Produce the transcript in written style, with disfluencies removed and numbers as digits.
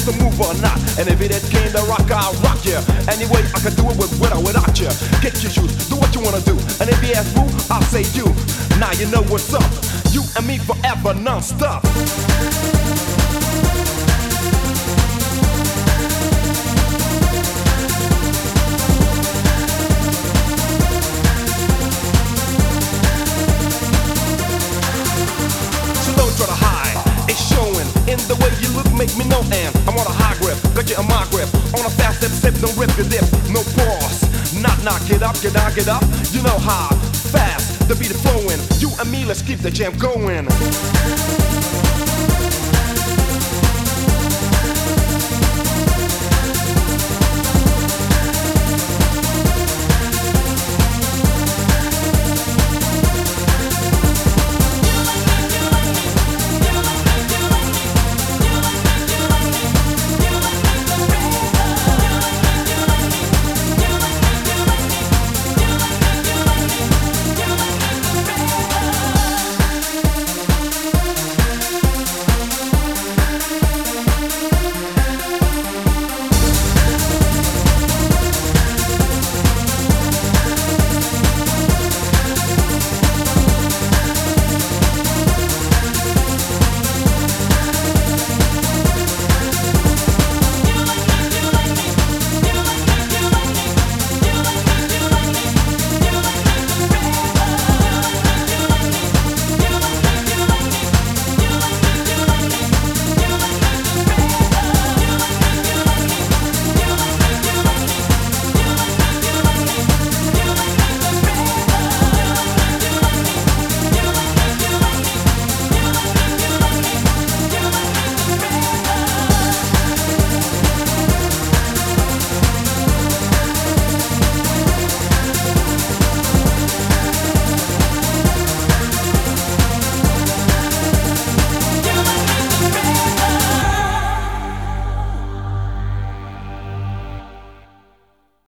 it's a move or not. And if it came to rock, I'll rock ya. Anyway, I can do it with or without ya. Get your shoes, do what you wanna do. And if you ask who, I'll say you. Now you know what's up. You and me forever, non-stop. Try to hide, it's showing in the way you look, make me know. And I'm on a high grip, got you on my grip. On a fast step, don't rip your dip, no pause. Knock, get up, get down, get up. You know how fast the beat is flowing. You and me, let's keep the jam going.